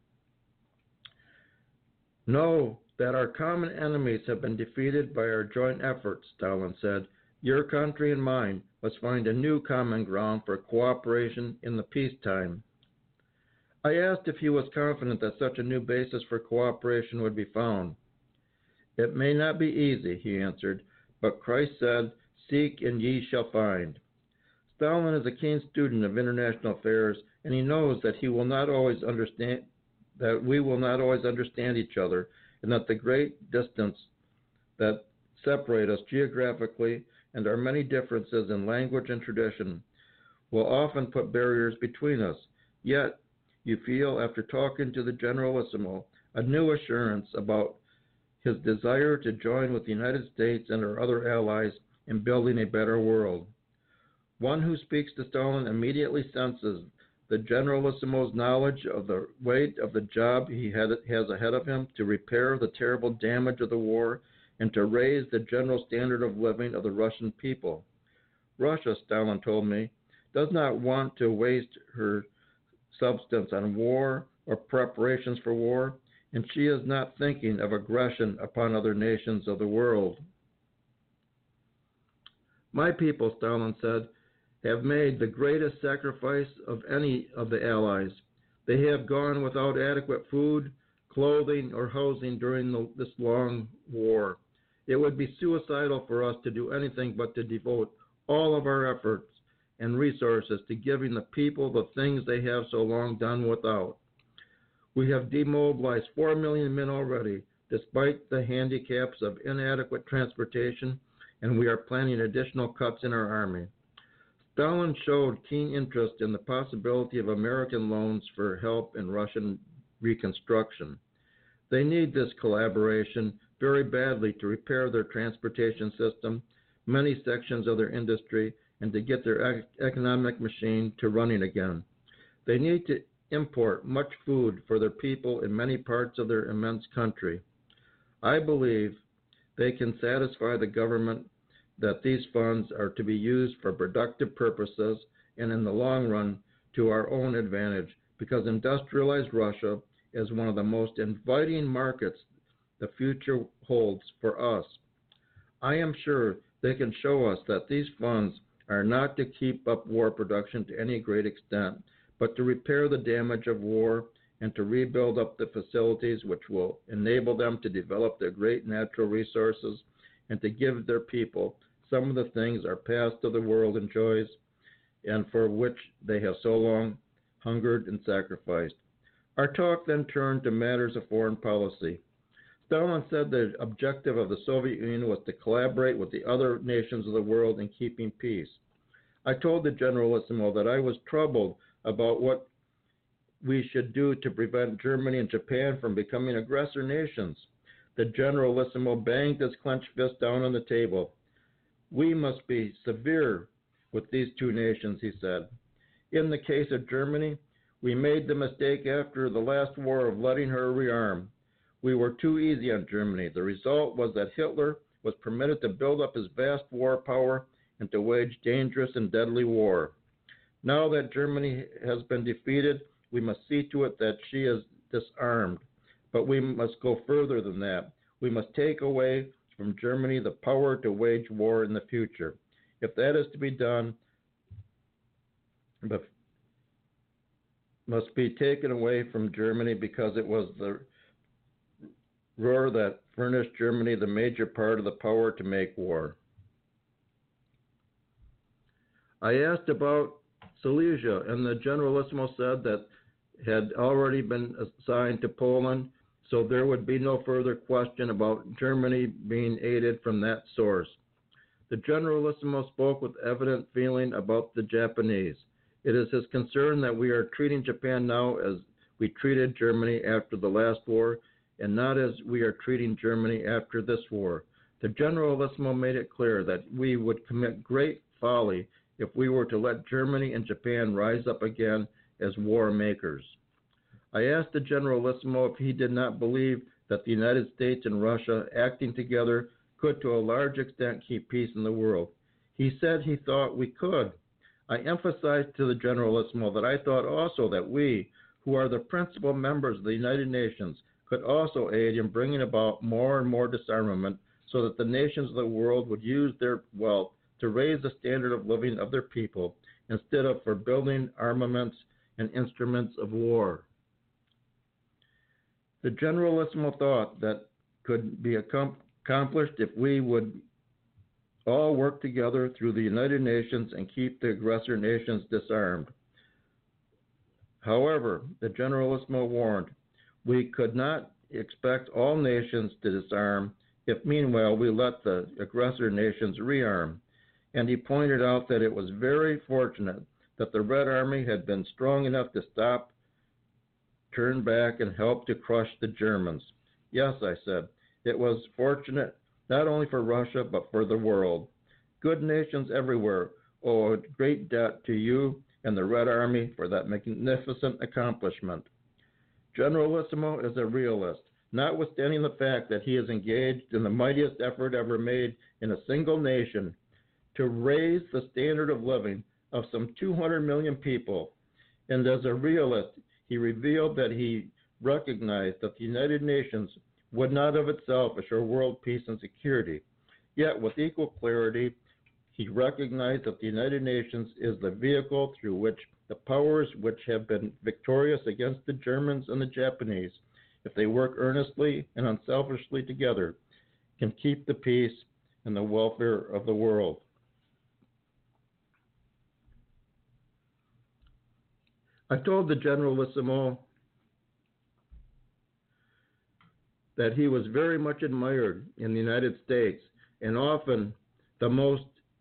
Know that our common enemies have been defeated by our joint efforts, Stalin said. Your country and mine must find a new common ground for cooperation in the peacetime. I asked if he was confident that such a new basis for cooperation would be found. It may not be easy, he answered, but Christ said, seek and ye shall find. Stalin is a keen student of international affairs, and he knows that he will not always understand, that we will not always understand each other, and that the great distance that separate us geographically and our many differences in language and tradition will often put barriers between us. Yet, you feel, after talking to the Generalissimo, a new assurance about his desire to join with the United States and our other allies in building a better world. One who speaks to Stalin immediately senses the Generalissimo's knowledge of the weight of the job he had, has ahead of him to repair the terrible damage of the war and to raise the general standard of living of the Russian people. Russia, Stalin told me, does not want to waste her substance on war or preparations for war, and she is not thinking of aggression upon other nations of the world. My people, Stalin said, have made the greatest sacrifice of any of the Allies. They have gone without adequate food, clothing, or housing during the, this long war. It would be suicidal for us to do anything but to devote all of our efforts and resources to giving the people the things they have so long done without. We have demobilized four million men already, despite the handicaps of inadequate transportation, and we are planning additional cuts in our army. Stalin showed keen interest in the possibility of American loans for help in Russian reconstruction. They need this collaboration very badly to repair their transportation system, many sections of their industry, and to get their economic machine to running again. They need to import much food for their people in many parts of their immense country. I believe they can satisfy the government that these funds are to be used for productive purposes and in the long run to our own advantage, because industrialized Russia is one of the most inviting markets the future holds for us. I am sure they can show us that these funds are not to keep up war production to any great extent, but to repair the damage of war and to rebuild up the facilities which will enable them to develop their great natural resources and to give their people some of the things our past of the world enjoys, and for which they have so long hungered and sacrificed. Our talk then turned to matters of foreign policy. Stalin said the objective of the Soviet Union was to collaborate with the other nations of the world in keeping peace. I told the Generalissimo that I was troubled about what we should do to prevent Germany and Japan from becoming aggressor nations. The Generalissimo banged his clenched fist down on the table. We must be severe with these two nations, he said. In the case of Germany, we made the mistake after the last war of letting her rearm. We were too easy on Germany. The result was that Hitler was permitted to build up his vast war power and to wage dangerous and deadly war. Now that Germany has been defeated, we must see to it that she is disarmed. But we must go further than that. We must take away from Germany the power to wage war in the future. If that is to be done, but must be taken away from Germany because it was the Ruhr that furnished Germany the major part of the power to make war. I asked about Silesia, and the Generalissimo said that had already been assigned to Poland, so there would be no further question about Germany being aided from that source. The Generalissimo spoke with evident feeling about the Japanese. It is his concern that we are treating Japan now as we treated Germany after the last war, and not as we are treating Germany after this war. The Generalissimo made it clear that we would commit great folly if we were to let Germany and Japan rise up again as war makers. I asked the Generalissimo if he did not believe that the United States and Russia acting together could to a large extent keep peace in the world. He said he thought we could. I emphasized to the Generalissimo that I thought also that we, who are the principal members of the United Nations, could also aid in bringing about more and more disarmament so that the nations of the world would use their wealth to raise the standard of living of their people instead of for building armaments and instruments of war. The Generalissimo thought that could be accomplished if we would all work together through the United Nations and keep the aggressor nations disarmed. However, the Generalissimo warned, we could not expect all nations to disarm if meanwhile we let the aggressor nations rearm. And he pointed out that it was very fortunate that the Red Army had been strong enough to stop, turn back, and help to crush the Germans. Yes, I said, it was fortunate not only for Russia but for the world. Good nations everywhere owe a great debt to you and the Red Army for that magnificent accomplishment. Generalissimo is a realist, notwithstanding the fact that he is engaged in the mightiest effort ever made in a single nation to raise the standard of living of some two hundred million people. And as a realist, he revealed that he recognized that the United Nations would not of itself assure world peace and security. Yet, with equal clarity, he recognized that the United Nations is the vehicle through which the powers which have been victorious against the Germans and the Japanese, if they work earnestly and unselfishly together, can keep the peace and the welfare of the world. I told the Generalissimo that he was very much admired in the United States and often the most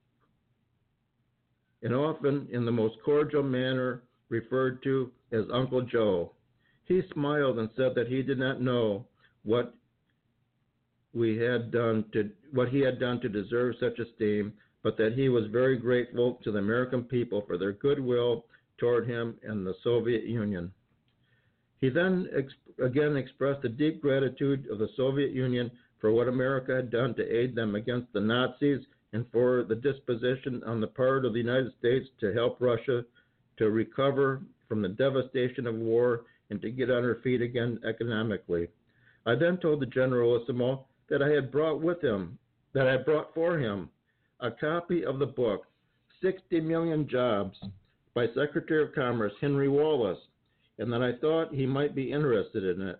and often in the most cordial manner referred to as Uncle Joe. He smiled and said that he did not know what we had done to what he had done to deserve such esteem, but that he was very grateful to the American people for their goodwill toward him and the Soviet Union. He then ex- again expressed a deep gratitude of the Soviet Union for what America had done to aid them against the Nazis and for the disposition on the part of the United States to help Russia to recover from the devastation of war and to get on her feet again economically. I then told the Generalissimo that I had brought with him, that I had brought for him, a copy of the book, sixty million Jobs, by Secretary of Commerce Henry Wallace, and that I thought he might be interested in it.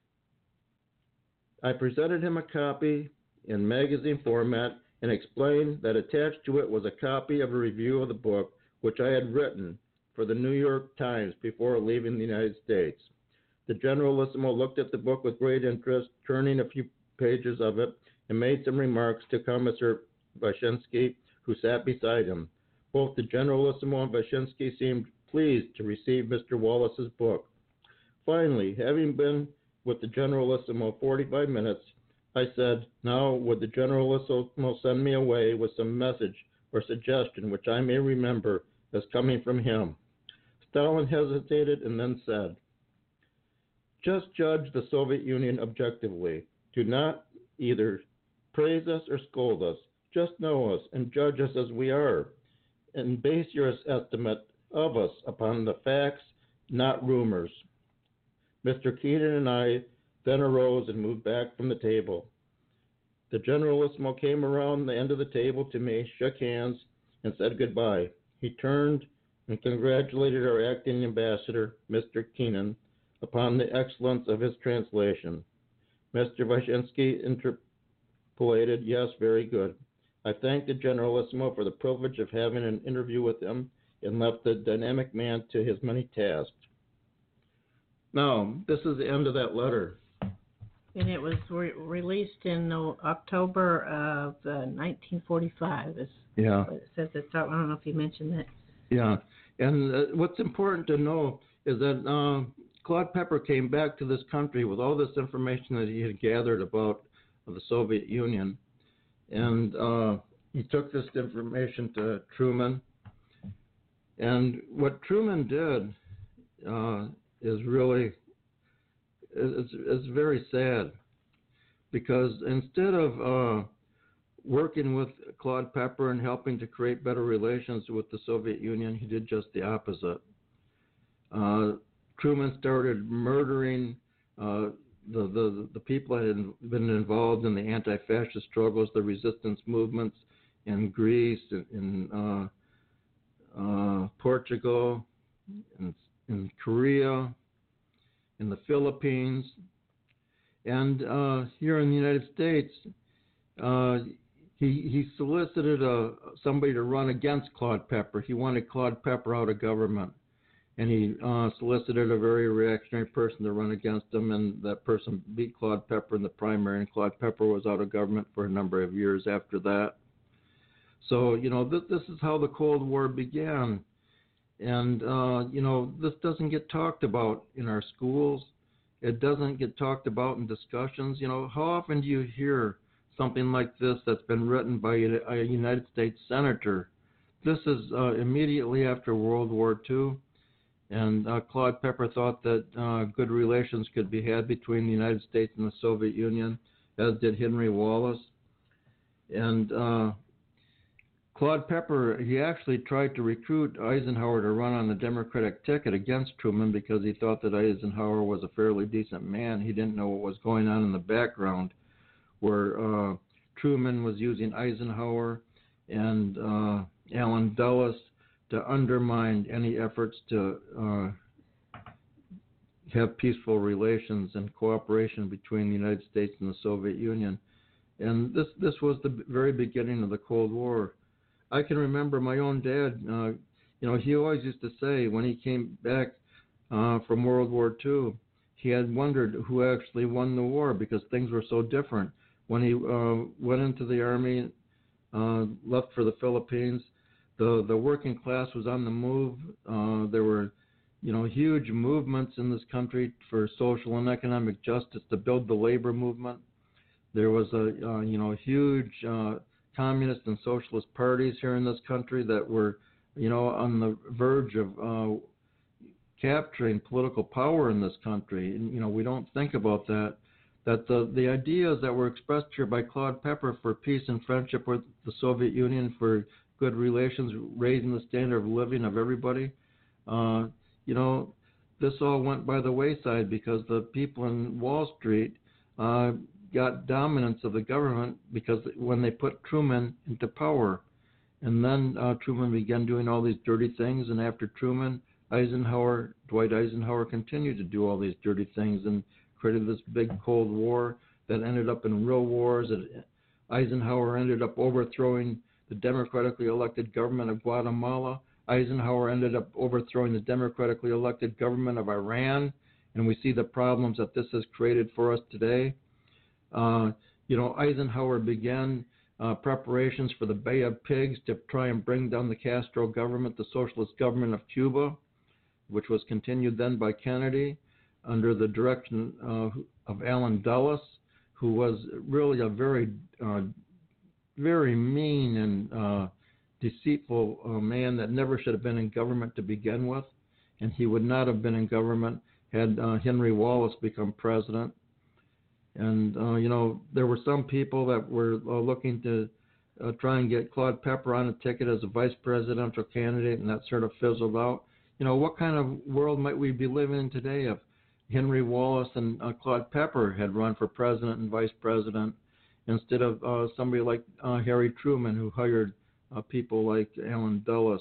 I presented him a copy in magazine format and explained that attached to it was a copy of a review of the book which I had written for the New York Times before leaving the United States. The Generalissimo looked at the book with great interest, turning a few pages of it, and made some remarks to Commissar Wyshynski, who sat beside him. Both the Generalissimo and Wyshynski seemed pleased to receive Mister Wallace's book. Finally, having been with the Generalissimo forty-five minutes, I said, now would the Generalissimo send me away with some message or suggestion which I may remember as coming from him. Stalin hesitated and then said, just judge the Soviet Union objectively. Do not either praise us or scold us. Just know us and judge us as we are, and base your estimate of us upon the facts, not rumors. Mister Keating and I then arose and moved back from the table. The Generalissimo came around the end of the table to me, shook hands, and said goodbye. He turned and congratulated our acting ambassador, Mister Keenan, upon the excellence of his translation. Mister Wyshynski interpolated, yes, very good. I thanked the Generalissimo for the privilege of having an interview with him and left the dynamic man to his many tasks. Now, this is the end of that letter. And it was re- released in uh, October of uh, nineteen forty-five. Is Yeah. what it says at the top. I don't know if you mentioned that. Yeah. And uh, what's important to know is that uh, Claude Pepper came back to this country with all this information that he had gathered about the Soviet Union. And uh, he took this information to Truman. And what Truman did uh, is really is, is very sad, because instead of uh, working with Claude Pepper and helping to create better relations with the Soviet Union, he did just the opposite. Uh, Truman started murdering uh, the, the, the people that had been involved in the anti-fascist struggles, the resistance movements in Greece, in, in uh, uh, Portugal, in, in Korea, in the Philippines, and uh, here in the United States, uh, he he solicited a, somebody to run against Claude Pepper. He wanted Claude Pepper out of government, and he uh, solicited a very reactionary person to run against him, and that person beat Claude Pepper in the primary, and Claude Pepper was out of government for a number of years after that. So, you know, th- this is how the Cold War began. And, uh, you know, this doesn't get talked about in our schools. It doesn't get talked about in discussions. You know, how often do you hear something like this that's been written by a United States senator? This is uh, immediately after World War Two. And uh, Claude Pepper thought that uh, good relations could be had between the United States and the Soviet Union, as did Henry Wallace. And uh, Claude Pepper, he actually tried to recruit Eisenhower to run on the Democratic ticket against Truman because he thought that Eisenhower was a fairly decent man. He didn't know what was going on in the background, where uh, Truman was using Eisenhower and uh, Allen Dulles to undermine any efforts to uh, have peaceful relations and cooperation between the United States and the Soviet Union. And this, this was the very beginning of the Cold War. I can remember my own dad, uh, you know, he always used to say when he came back uh, from World War Two, he had wondered who actually won the war because things were so different. When he uh, went into the Army, uh, left for the Philippines, the, the working class was on the move. Uh, there were, you know, huge movements in this country for social and economic justice to build the labor movement. There was a, uh, you know, huge uh, communist and socialist parties here in this country that were, you know, on the verge of uh, capturing political power in this country. And, you know, we don't think about that, that the, the ideas that were expressed here by Claude Pepper for peace and friendship with the Soviet Union, for good relations, raising the standard of living of everybody, uh, you know, this all went by the wayside because the people in Wall Street uh, got dominance of the government because when they put Truman into power. And then uh, Truman began doing all these dirty things, and after Truman, Eisenhower, Dwight Eisenhower continued to do all these dirty things and created this big Cold War that ended up in real wars. Eisenhower ended up overthrowing the democratically elected government of Guatemala. Eisenhower ended up overthrowing the democratically elected government of Iran, and we see the problems that this has created for us today. Uh, you know, Eisenhower began uh, preparations for the Bay of Pigs to try and bring down the Castro government, the socialist government of Cuba, which was continued then by Kennedy under the direction uh, of Allen Dulles, who was really a very, uh, very mean and uh, deceitful uh, man that never should have been in government to begin with, and he would not have been in government had uh, Henry Wallace become president. And, uh, you know, there were some people that were uh, looking to uh, try and get Claude Pepper on a ticket as a vice presidential candidate, and that sort of fizzled out. You know, what kind of world might we be living in today if Henry Wallace and uh, Claude Pepper had run for president and vice president instead of uh, somebody like uh, Harry Truman, who hired uh, people like Allen Dulles?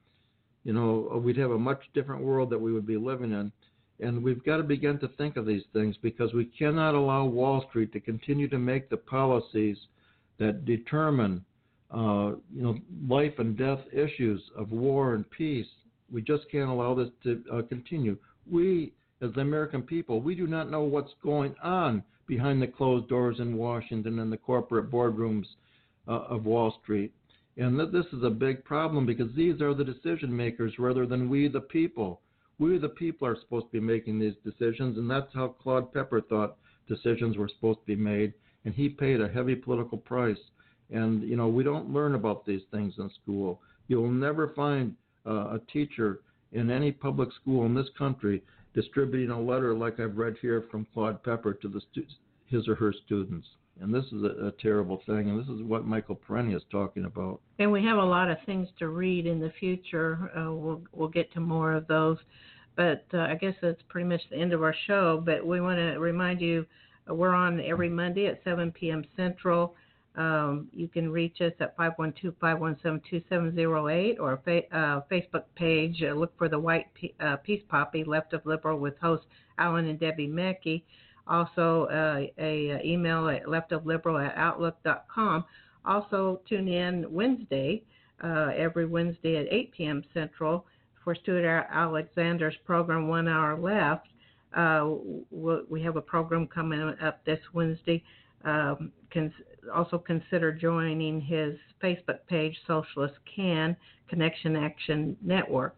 You know, we'd have a much different world that we would be living in. And we've got to begin to think of these things, because we cannot allow Wall Street to continue to make the policies that determine, uh, you know, life and death issues of war and peace. We just can't allow this to uh, continue. We, as the American people, we do not know what's going on behind the closed doors in Washington and the corporate boardrooms uh, of Wall Street. And th- this is a big problem, because these are the decision makers rather than we, the people. We, the people, are supposed to be making these decisions, and that's how Claude Pepper thought decisions were supposed to be made, and he paid a heavy political price. And, you know, we don't learn about these things in school. You'll never find uh, a teacher in any public school in this country distributing a letter like I've read here from Claude Pepper to the stu- his or her students. And this is a, a terrible thing, and this is what Michael Perenni is talking about. And we have a lot of things to read in the future. Uh, we'll we'll get to more of those. But uh, I guess that's pretty much the end of our show. But we want to remind you, uh, we're on every Monday at seven p.m. Central. Um, you can reach us at five one two, five one seven, two seven zero eight or fa- uh, Facebook page. Uh, look for the White P- uh, Peace Poppy, Left of Liberal, with hosts Alan and Debbie Mackey. Also, uh, a, a email at leftofliberal at outlook dot com. Also, tune in Wednesday, uh, every Wednesday at eight p.m. Central for Stuart Alexander's program, One Hour Left. Uh, we have a program coming up this Wednesday. Um, cons- also consider joining his Facebook page, Socialist Can, Connection Action Network.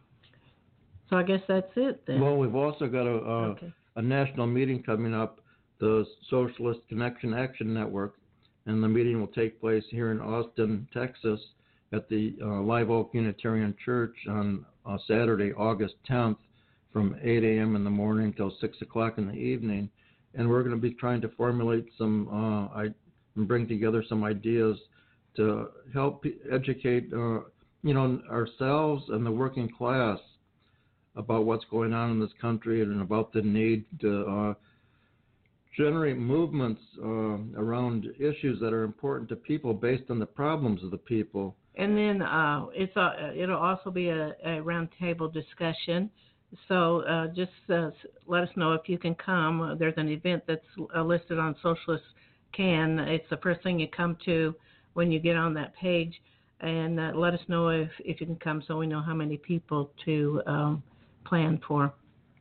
So I guess that's it then. Well, we've also got a... Uh, okay. a national meeting coming up, the Socialist Connection Action Network, and the meeting will take place here in Austin, Texas, at the uh, Live Oak Unitarian Church on uh, Saturday, August tenth, from eight a.m. in the morning till six o'clock in the evening. And we're going to be trying to formulate some, uh, I, and bring together some ideas to help educate, uh, you know, ourselves and the working class about what's going on in this country and about the need to uh, generate movements uh, around issues that are important to people based on the problems of the people. And then uh, it's uh, it'll also be a, a roundtable discussion. So uh, just uh, let us know if you can come. There's an event that's uh, listed on Socialist Can. It's the first thing you come to when you get on that page. And uh, let us know if, if you can come, so we know how many people to um, plan for.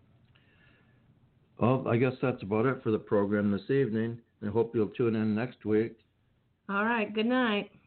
Well, I guess that's about it for the program this evening. I hope you'll tune in next week. All right. Good night.